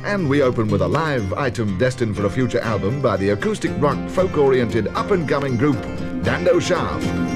And we open with a live item destined for a future album by the acoustic rock folk-oriented up-and-coming group Dando Shaft.